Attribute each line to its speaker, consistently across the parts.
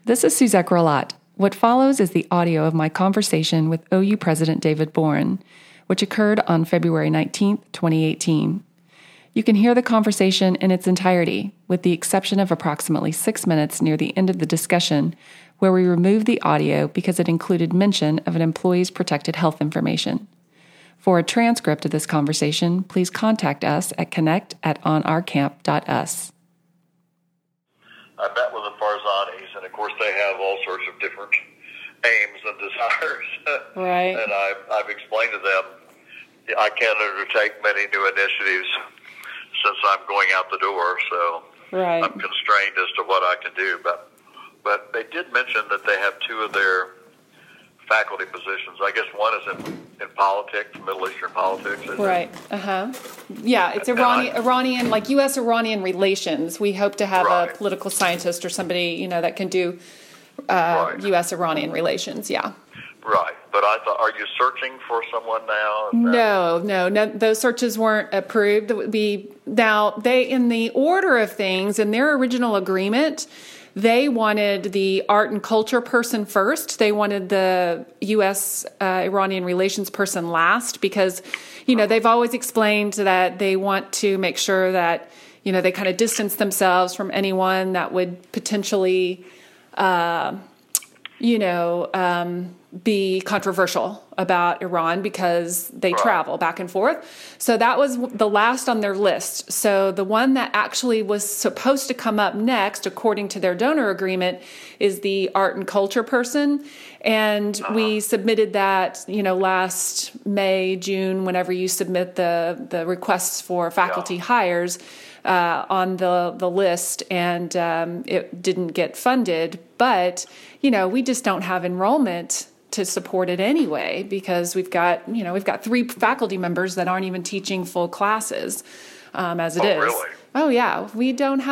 Speaker 1: This is Suzette Rolat. What follows is the audio of my conversation with OU President David Boren, which occurred on February 19, 2018. You can hear the conversation in its entirety, with the exception of approximately 6 minutes near the end of the discussion, where we removed the audio because it included mention of an employee's protected health information. For a transcript of this conversation, please contact us at connect@onourcamp.us.
Speaker 2: I met with the Farzanis, and of course they have all sorts of different aims and desires.
Speaker 1: Right.
Speaker 2: And I've explained to them I can't undertake many new initiatives since I'm going out the door, so
Speaker 1: Right.
Speaker 2: I'm constrained as to what I can do. But they did mention that they have two of their faculty positions. I guess one is in politics, Middle Eastern politics.
Speaker 1: Right. Yeah, it's Iranian, like U.S.-Iranian relations. We hope to have
Speaker 2: Right.
Speaker 1: a political scientist or somebody, that can do U.S.-Iranian relations. Yeah.
Speaker 2: Right. But I thought, are you searching for someone now?
Speaker 1: No, those searches weren't approved. Now, in the order of things, in their original agreement, they wanted the art and culture person first. They wanted the U.S.-Iranian relations person last because, they've always explained that they want to make sure that, they kind of distance themselves from anyone that would potentially, be controversial about Iran because they travel back and forth. So that was the last on their list. So the one that actually was supposed to come up next, according to their donor agreement, is the art and culture person. And we submitted that, last May, June, whenever you submit the requests for faculty hires on the list, and it didn't get funded. But, we just don't have enrollment to support it anyway, because we've got 3 faculty members that aren't even teaching full classes as it is.
Speaker 2: Really?
Speaker 1: Oh yeah, we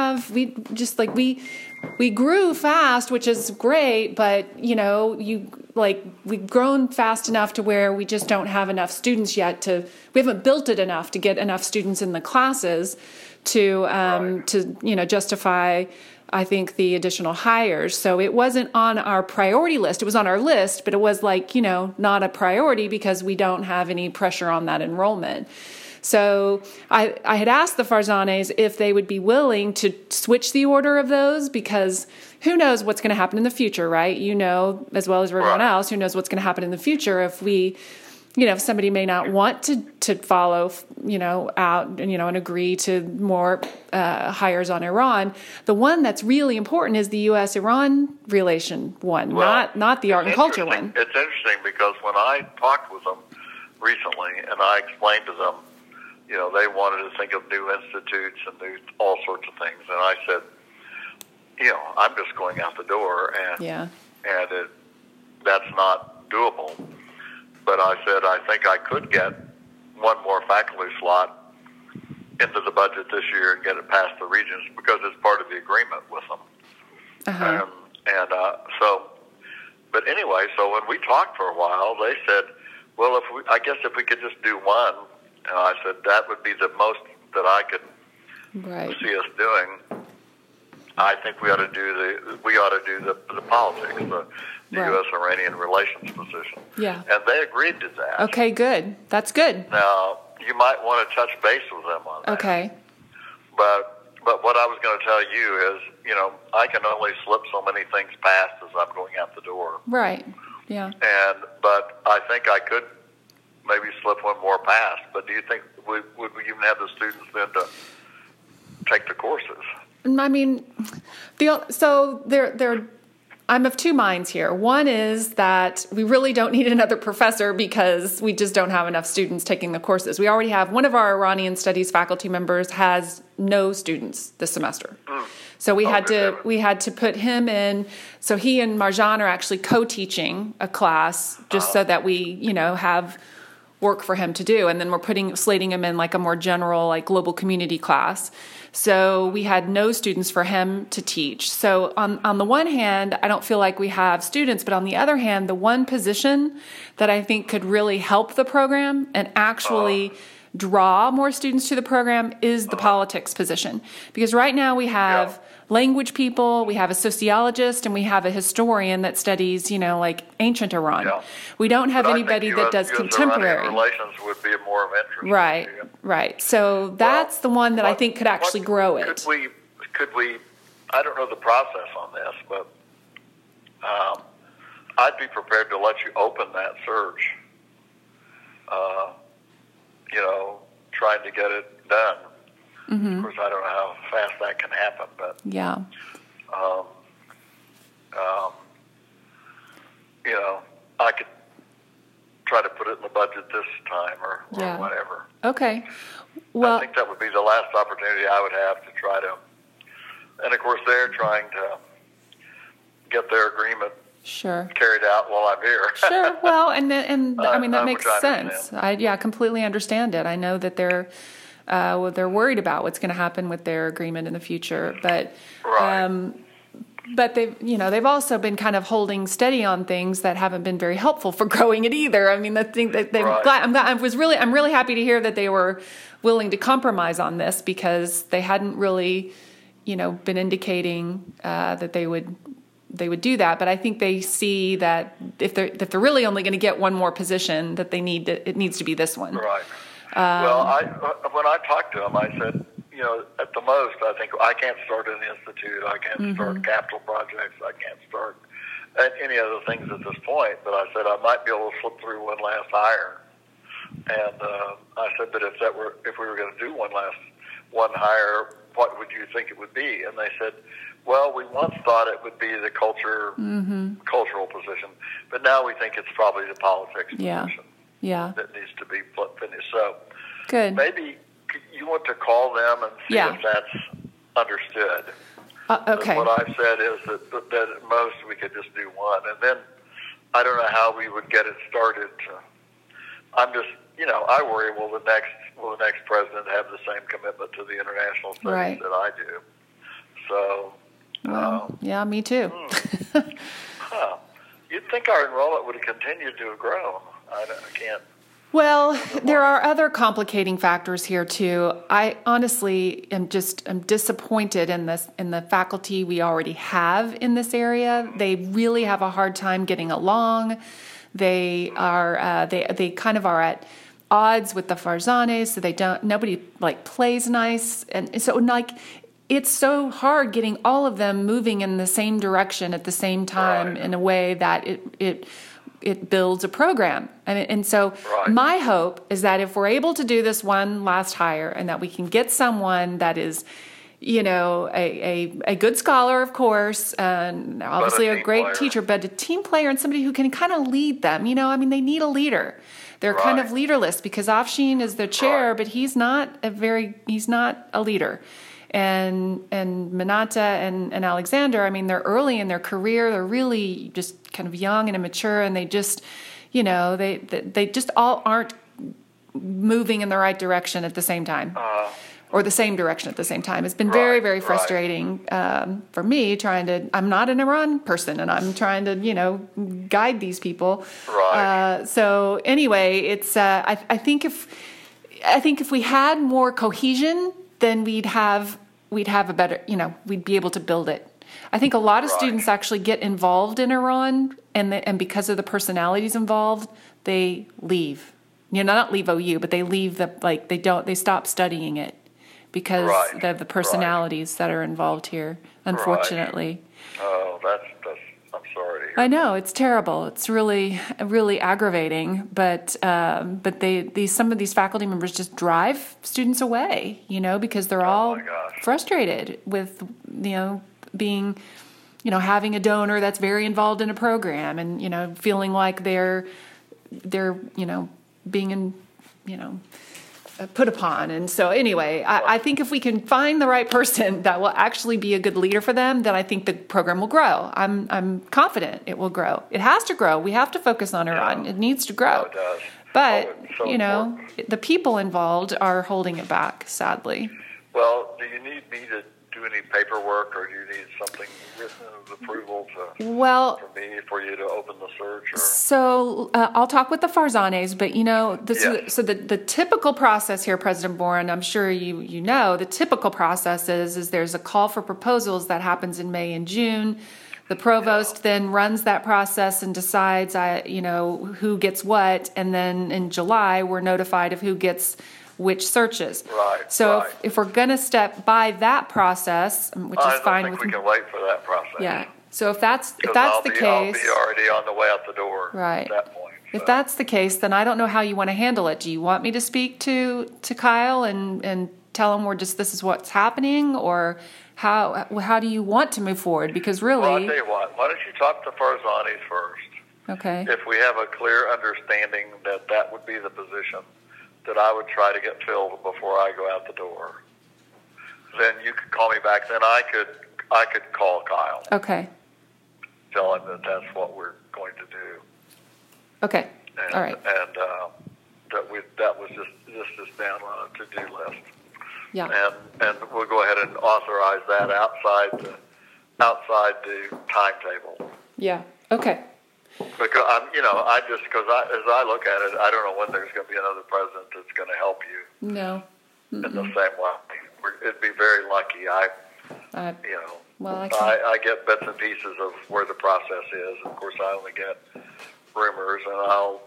Speaker 1: grew fast, which is great, but we've grown fast enough to where we just don't have enough students yet we haven't built it enough to get enough students in the classes to justify, I think, the additional hires. So it wasn't on our priority list. It was on our list, but it was not a priority because we don't have any pressure on that enrollment. So I had asked the Farzanis if they would be willing to switch the order of those, because who knows what's going to happen in the future, right? As well as everyone else, who knows what's going to happen in the future if we, if somebody may not want to follow, out, and agree to more hires on Iran. The one that's really important is the U.S.-Iran relation one, not the art and culture one.
Speaker 2: It's interesting because when I talked with them recently and I explained to them, they wanted to think of new institutes and all sorts of things. And I said, I'm just going out the door, and that's not doable. But I said, I think I could get one more faculty slot into the budget this year and get it past the regents because it's part of the agreement with them. But anyway, so when we talked for a while, they said, well, I guess if we could just do one. And I said, that would be the most that I could see us doing. I think we ought to do the politics, the U.S.-Iranian relations position. Yeah. And they agreed to that.
Speaker 1: Okay, good. That's good.
Speaker 2: Now, you might want to touch base with them on that.
Speaker 1: Okay.
Speaker 2: But what I was going to tell you is, I can only slip so many things past as I'm going out the door.
Speaker 1: Right. Yeah.
Speaker 2: But I think I could maybe slip one more past. But do you think would we even have the students then to take the courses?
Speaker 1: I mean, I'm of two minds here. One is that we really don't need another professor because we just don't have enough students taking the courses. We already have one of our Iranian studies faculty members has no students this semester. So we had to put him in. So he and Marjan are actually co-teaching a class just so that we, have work for him to do. And then we're slating him in like a more general, global community class. So we had no students for him to teach. So on the one hand, I don't feel like we have students, but on the other hand, the one position that I think could really help the program and actually draw more students to the program is the politics position. Because right now we have language people, we have a sociologist, and we have a historian that studies, like ancient Iran.
Speaker 2: Yeah.
Speaker 1: We don't have
Speaker 2: But
Speaker 1: anybody that does contemporary.
Speaker 2: Relations would be more of interest.
Speaker 1: Right, right. So that's the one that I think could actually grow it.
Speaker 2: Could we, I don't know the process on this, but I'd be prepared to let you open that search, trying to get it done. Of course, I don't know how fast that can happen, but I could try to put it in the budget this time or whatever.
Speaker 1: Okay. Well,
Speaker 2: I think that would be the last opportunity I would have to try to, and of course they're trying to get their agreement carried out while I'm here.
Speaker 1: Sure. Well, and I mean that makes sense. I completely understand it. I know that they're worried about what's going to happen with their agreement in the future, but but they've also been kind of holding steady on things that haven't been very helpful for growing it either. I mean, the thing that I'm really happy to hear that they were willing to compromise on this, because they hadn't really been indicating that they would do that. But I think they see that if they're really only going to get one more position, that it needs to be this one.
Speaker 2: Right. Well, when I talked to them, I said, at the most, I think I can't start an institute. I can't start capital projects. I can't start any other things at this point. But I said I might be able to slip through one last hire. And I said, but if we were going to do one hire, what would you think it would be? And they said, well, we once thought it would be the cultural position, but now we think it's probably the politics position. Yeah. That needs to be finished. So
Speaker 1: good.
Speaker 2: Maybe you want to call them and see if that's understood.
Speaker 1: Okay.
Speaker 2: What I've said is that at most we could just do one, and then I don't know how we would get it started. I'm just, I worry, will the next president have the same commitment to the international studies that I do? So.
Speaker 1: Well, me too.
Speaker 2: You'd think our enrollment would have continued to grow. I can't.
Speaker 1: Well, there are other complicating factors here too. I honestly am disappointed in the faculty we already have in this area. They really have a hard time getting along. They are they kind of are at odds with the Farzanes, so nobody plays nice, and so it's so hard getting all of them moving in the same direction at the same time in a way that it builds a program. And so my hope is that if we're able to do this one last hire, and that we can get someone that is, a good scholar, of course, and obviously a great teacher, but a team player and somebody who can kind of lead them. They need a leader. They're kind of leaderless because Afshin is the chair, but he's not a leader. And Minata and Alexander, they're early in their career. They're really just kind of young and immature, and they just, they just all aren't moving in the right direction at the same time, or the same direction at the same time. It's been very, very frustrating for me I'm not an Iran person, and I'm trying to, guide these people. So anyway, it's I think if we had more cohesion, then we'd have a better, we'd be able to build it. I think a lot of students actually get involved in Iran, and because of the personalities involved, they leave. Not leave OU, but they leave they stop studying it because of the personalities that are involved here, unfortunately.
Speaker 2: Oh, that's I'm sorry.
Speaker 1: I know, it's terrible. It's really, really aggravating. But some of these faculty members just drive students away, because they're all frustrated with, being, having a donor that's very involved in a program, and feeling like they're being put upon. And so anyway, I think if we can find the right person that will actually be a good leader for them, then I think the program will grow. I'm confident it will grow. It has to grow. We have to focus on Iran. It needs to grow.
Speaker 2: It does.
Speaker 1: But, the people involved are holding it back, sadly.
Speaker 2: Well, do you need me to do any paperwork, or do you need something written of approval
Speaker 1: Well,
Speaker 2: for you to open the search? Or?
Speaker 1: So I'll talk with the Farzanes, but so the typical process here, President Boren, I'm sure you know, the typical process is there's a call for proposals that happens in May and June. The provost then runs that process and decides, who gets what, and then in July we're notified of who gets which searches.
Speaker 2: Right.
Speaker 1: So
Speaker 2: right.
Speaker 1: If we're going to step by that process, which is fine with me.
Speaker 2: I don't think we can wait for that process.
Speaker 1: Yeah. So if that's the case,
Speaker 2: I'll be already on the way out the door.
Speaker 1: Right.
Speaker 2: At that point. So.
Speaker 1: If that's the case, then I don't know how you want to handle it. Do you want me to speak to Kyle and tell him this is what's happening, or how do you want to move forward? Because really,
Speaker 2: well, I'll tell you what. Why don't you talk to Farzanes first?
Speaker 1: Okay.
Speaker 2: If we have a clear understanding that would be the position that I would try to get filled before I go out the door, then you could call me back. Then I could call Kyle.
Speaker 1: Okay.
Speaker 2: Tell him that that's what we're going to do.
Speaker 1: Okay. All right.
Speaker 2: And that was just down on a to-do list.
Speaker 1: Yeah.
Speaker 2: And we'll go ahead and authorize that outside the timetable.
Speaker 1: Yeah. Okay.
Speaker 2: Because as I look at it, I don't know when there's going to be another president that's going to help you.
Speaker 1: No.
Speaker 2: In the same way, it'd be very lucky. I get bits and pieces of where the process is. Of course, I only get rumors, and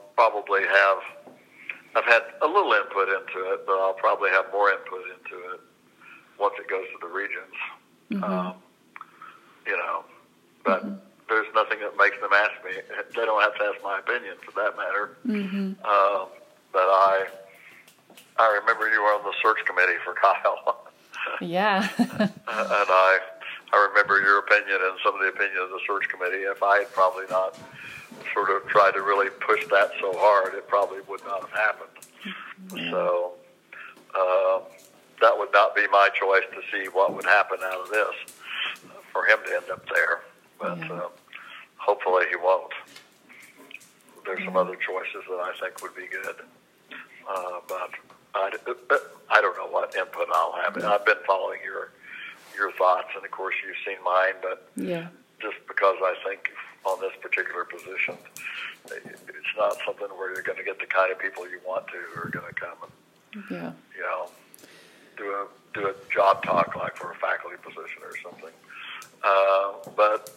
Speaker 2: I've had a little input into it, but I'll probably have more input into it once it goes to the regions. But there's nothing that makes them ask me. They don't have to ask my opinion, for that matter. But I remember you were on the search committee for Kyle.
Speaker 1: Yeah.
Speaker 2: And I remember your opinion and some of the opinion of the search committee. If I had probably not sort of tried to really push that so hard, it probably would not have happened. So that would not be my choice to see what would happen out of this for him to end up there. But hopefully he won't. There's some other choices that I think would be good. But I don't know what input I'll have. I've been following your thoughts, and of course you've seen mine, but just because I think on this particular position, it's not something where you're going to get the kind of people you want to who are going to come and do a job talk like for a faculty position or something. But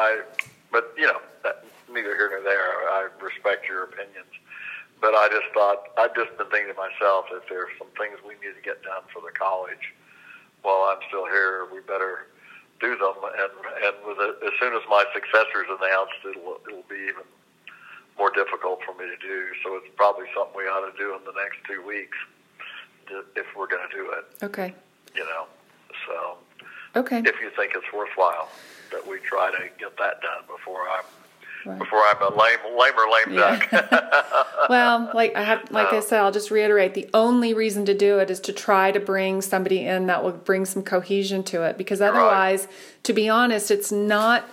Speaker 2: neither here nor there. I respect your opinions, but I just thought, I've just been thinking to myself, if there's some things we need to get done for the college while I'm still here, we better do them. And as soon as my successor's announced, it'll be even more difficult for me to do. So it's probably something we ought to do in the next 2 weeks if we're going to do it.
Speaker 1: Okay.
Speaker 2: So
Speaker 1: okay.
Speaker 2: If you think it's worthwhile that we try to get that done before I'm a lame duck.
Speaker 1: Well, I said, I'll just reiterate, the only reason to do it is to try to bring somebody in that will bring some cohesion to it, because otherwise, to be honest, it's not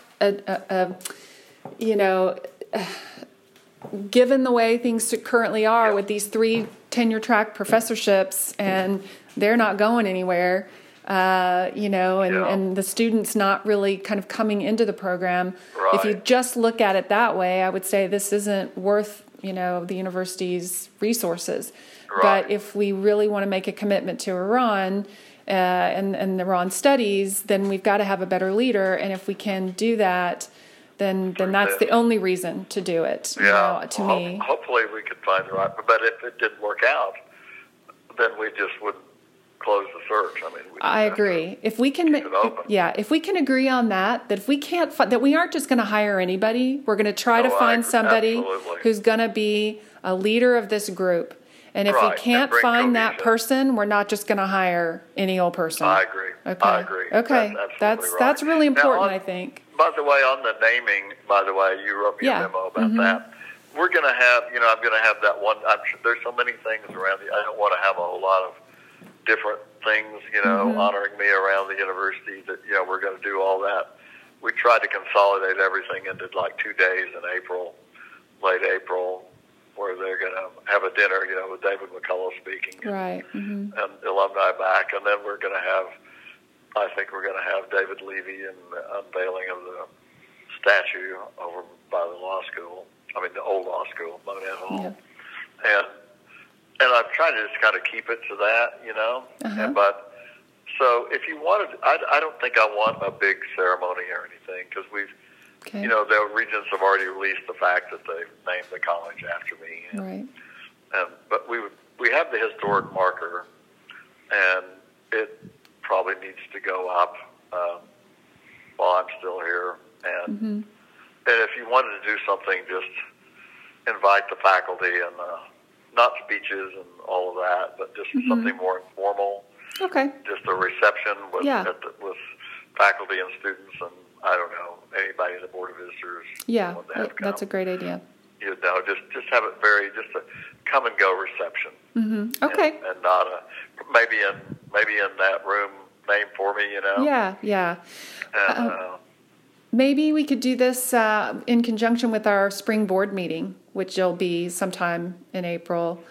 Speaker 1: given the way things currently are with these 3 tenure track professorships, and they're not going anywhere. And the students not really kind of coming into the program.
Speaker 2: Right.
Speaker 1: If you just look at it that way, I would say this isn't worth, the university's resources.
Speaker 2: Right.
Speaker 1: But if we really want to make a commitment to Iran and the Iran studies, then we've got to have a better leader. And if we can do that, then that's the only reason to do it, to me.
Speaker 2: Hopefully we could find the right, but if it didn't work out, then we just wouldn't close the search.
Speaker 1: I agree. If we can, if we can agree on that if we can't, that we aren't just going to hire anybody. We're going to try to find somebody who's going to be a leader of this group. And if we can't find that person, we're not just going to hire any old person.
Speaker 2: I agree.
Speaker 1: Okay.
Speaker 2: I agree.
Speaker 1: Okay. That's really important, I think.
Speaker 2: By the way, on the naming, you wrote me a memo about that. We're going to have, I'm going to have that one. I'm sure there's so many things around I don't want to have a whole lot of different things, honoring me around the university that, we're going to do all that. We tried to consolidate everything into like 2 days in April, late April, where they're going to have a dinner, with David McCullough speaking and alumni back. And then we're going to have I think we're going to have David Levy and the unveiling of the statue over by the law school. I mean, the old law school, Monet Hall.
Speaker 1: Yeah.
Speaker 2: And I'm trying to just kind of keep it to that, you know.
Speaker 1: Uh-huh.
Speaker 2: But so if you wanted, I don't think I want a big ceremony or anything because we've,
Speaker 1: Okay.
Speaker 2: you know, the Regents have already released the fact that they've named the college after me.
Speaker 1: Right.
Speaker 2: But we have the historic marker, and it probably needs to go up while I'm still here. And if you wanted to do something, just invite the faculty and not speeches and all of that, but just something more informal.
Speaker 1: Okay.
Speaker 2: Just a reception with
Speaker 1: Yeah.
Speaker 2: with faculty and students, and I don't know, anybody in the Board of Visitors.
Speaker 1: Yeah,
Speaker 2: want to have
Speaker 1: that's a
Speaker 2: come.
Speaker 1: great idea.
Speaker 2: You know, just have it just a come and go reception.
Speaker 1: Okay.
Speaker 2: And not maybe in that room named for me, you know.
Speaker 1: Yeah.
Speaker 2: And
Speaker 1: Maybe we could do this in conjunction with our spring board meeting, which will be sometime in April.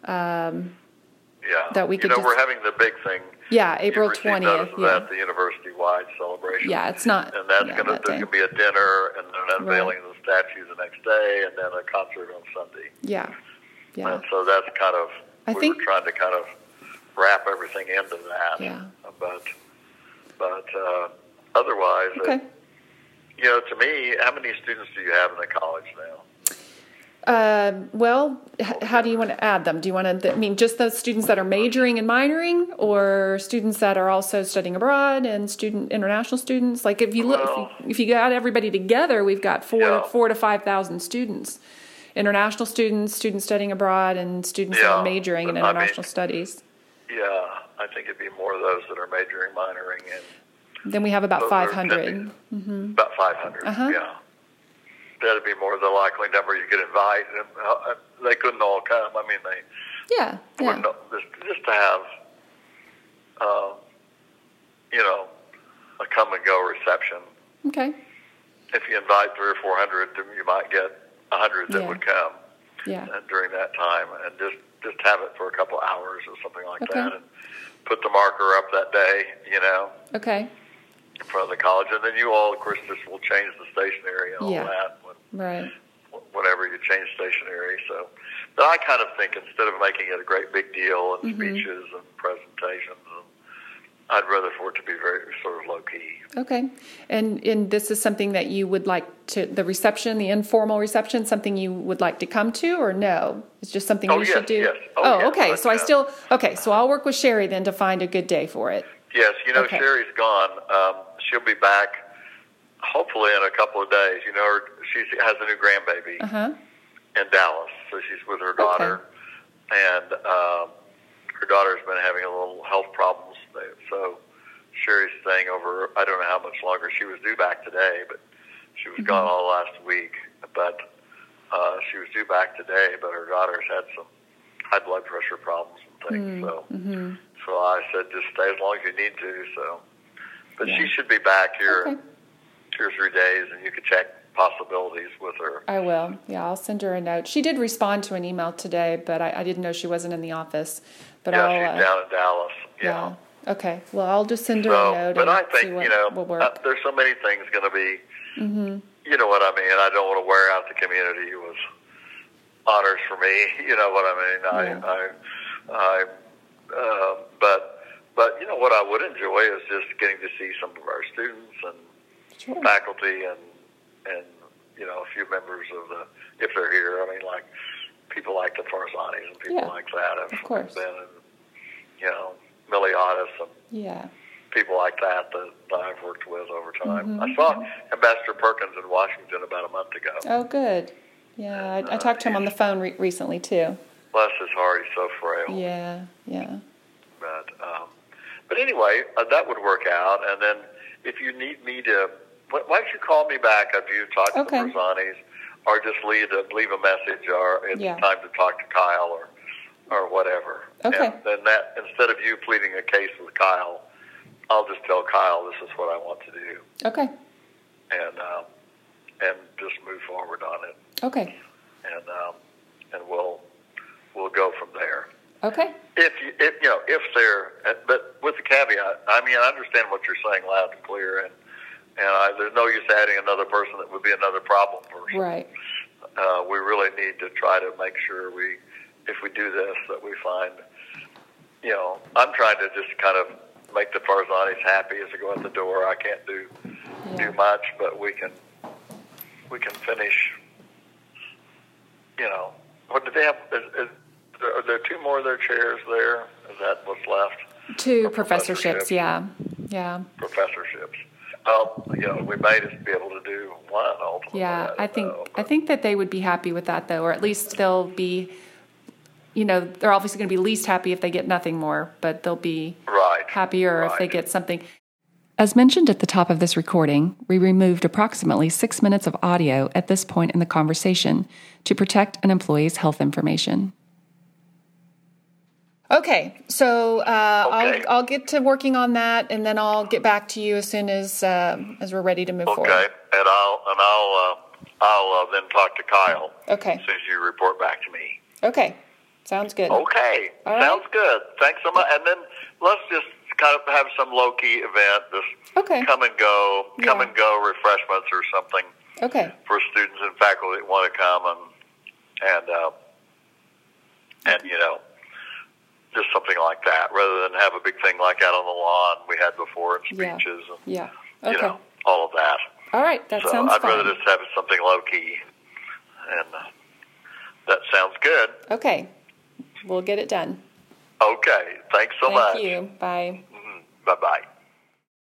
Speaker 2: yeah,
Speaker 1: that we could
Speaker 2: you know,
Speaker 1: just-
Speaker 2: we're having the big thing.
Speaker 1: Yeah, April
Speaker 2: You've received
Speaker 1: 20th.
Speaker 2: notice of
Speaker 1: Yeah.
Speaker 2: that, the university-wide celebration.
Speaker 1: Yeah, it's not.
Speaker 2: And that's
Speaker 1: yeah,
Speaker 2: there's
Speaker 1: that day.
Speaker 2: going to be a dinner and an unveiling
Speaker 1: Right.
Speaker 2: of the statue the next day, and then a concert on Sunday.
Speaker 1: Yeah.
Speaker 2: And so that's kind of
Speaker 1: I
Speaker 2: we
Speaker 1: think-
Speaker 2: were trying to kind of wrap everything into that.
Speaker 1: Yeah.
Speaker 2: But otherwise,
Speaker 1: Okay.
Speaker 2: you know, to me, how many students do you have in the college now?
Speaker 1: Well, how do you want to add them? Do you want to, I mean, just those students that are majoring and minoring, or students that are also studying abroad and international students? Like if you look,
Speaker 2: Well-
Speaker 1: if you got everybody together, we've got
Speaker 2: Yeah.
Speaker 1: 4 to 5,000 students. International students, students studying abroad, and students that
Speaker 2: Yeah,
Speaker 1: are majoring in
Speaker 2: but I mean-
Speaker 1: international studies.
Speaker 2: Yeah, I think it'd be more of those that are majoring, minoring, and
Speaker 1: Then we have about
Speaker 2: those are
Speaker 1: 500.
Speaker 2: about 500.
Speaker 1: Uh-huh.
Speaker 2: Yeah, that'd be more the likely number you could invite. And they couldn't all come. I mean, they
Speaker 1: Yeah.
Speaker 2: wouldn't just to have, you know, a come and go reception.
Speaker 1: Okay.
Speaker 2: If you invite 300 or 400, then you might get 100 that
Speaker 1: Yeah.
Speaker 2: would come
Speaker 1: Yeah.
Speaker 2: during that time, and just have it for a couple hours or something like
Speaker 1: Okay.
Speaker 2: that, and put the marker up that day, you know,
Speaker 1: Okay.
Speaker 2: in front of the college, and then you all, of course, just will change the stationery and all
Speaker 1: Yeah.
Speaker 2: that
Speaker 1: Right.
Speaker 2: whenever you change stationery. So, but I kind of think instead of making it a great big deal and speeches and presentations, I'd rather for it to be very sort of low key.
Speaker 1: Okay. And this is something that you would like to, the reception, the informal reception, something you would like to come to, or no? It's just something
Speaker 2: Oh,
Speaker 1: we
Speaker 2: yes,
Speaker 1: should do?
Speaker 2: yes. Oh, yes,
Speaker 1: okay.
Speaker 2: but,
Speaker 1: So so I'll work with Sherry then to find a good day for it.
Speaker 2: Yes, you know,
Speaker 1: Okay.
Speaker 2: Sherry's gone. She'll be back hopefully in a couple of days. You know, she has a new grandbaby
Speaker 1: Uh-huh.
Speaker 2: in Dallas, so she's with her daughter, and her daughter's been having a little health problems. So Sherry's staying over. I don't know how much longer. She was due back today, but she was gone all last week. But she was due back today, but her daughter's had some high blood pressure problems and things. So I said, just stay as long as you need to. So, but she should be back here in 2 or 3 days, and you could check possibilities with her.
Speaker 1: I will. Yeah, I'll send her a note. She did respond to an email today, but I didn't know she wasn't in the office. But
Speaker 2: Yeah,
Speaker 1: I'll,
Speaker 2: she's down in Dallas. Yeah.
Speaker 1: Okay. Well, I'll just send her
Speaker 2: So,
Speaker 1: a note
Speaker 2: but
Speaker 1: and
Speaker 2: I think,
Speaker 1: see what
Speaker 2: you know,
Speaker 1: will work.
Speaker 2: there's so many things going to be, you know what I mean? I don't want to wear out the community with honors for me. You know what I mean? But you know what I would enjoy is just getting to see some of our students and
Speaker 1: Sure.
Speaker 2: faculty and you know, a few members of the, if they're here. I mean, like people like the Farzanis and people
Speaker 1: Yeah,
Speaker 2: like that have
Speaker 1: of course.
Speaker 2: been, and, you know, Millie Otis and
Speaker 1: Yeah.
Speaker 2: people like that I've worked with over time. I saw Ambassador Perkins in Washington about a month ago.
Speaker 1: Oh, good. Yeah, I talked to him on the phone recently, too.
Speaker 2: Bless his heart, he's so frail.
Speaker 1: Yeah.
Speaker 2: But anyway, that would work out. And then if you need me to, why don't you call me back after you talk to the Farzanis, or just leave a message, or it's time to talk to Kyle, or whatever.
Speaker 1: Okay.
Speaker 2: And then that, instead of you pleading a case with Kyle, I'll just tell Kyle this is what I want to do.
Speaker 1: Okay.
Speaker 2: And just move forward on it.
Speaker 1: Okay.
Speaker 2: And we'll go from there.
Speaker 1: Okay.
Speaker 2: If they're, but with the caveat, I mean, I understand what you're saying loud and clear, and there's no use adding another person that would be another problem person.
Speaker 1: Right.
Speaker 2: We really need to try to make sure if we do this, that we find, I'm trying to just kind of make the Farzanis happy as they go out the door. I can't do much, but we can finish. What did they have? Are there two more of their chairs there? Is that what's left?
Speaker 1: Two professorships, yeah.
Speaker 2: Professorships. We may just be able to do one ultimately.
Speaker 1: Yeah, I think that they would be happy with that, though, or at least they'll be, they're obviously going to be least happy if they get nothing more, but they'll be happier if they get something. As mentioned at the top of this recording, we removed approximately 6 minutes of audio at this point in the conversation to protect an employee's health information. Okay, so I'll get to working on that, and then I'll get back to you as soon as we're ready to move forward.
Speaker 2: Okay, and I'll then talk to Kyle.
Speaker 1: Okay.
Speaker 2: As soon as you report back to me.
Speaker 1: Okay, sounds good.
Speaker 2: Okay,
Speaker 1: all
Speaker 2: sounds
Speaker 1: right.
Speaker 2: good. Thanks so much. And then let's just kind of have some low-key event, just come and go refreshments or something.
Speaker 1: Okay.
Speaker 2: For students and faculty that want to come and just something like that, rather than have a big thing like out on the lawn we had before and speeches and all of that.
Speaker 1: All right, that sounds
Speaker 2: I'd
Speaker 1: fine.
Speaker 2: rather just have something low-key, and that sounds good.
Speaker 1: Okay, we'll get it done.
Speaker 2: Okay, thanks so much.
Speaker 1: Thank you. Bye.
Speaker 2: Bye-bye.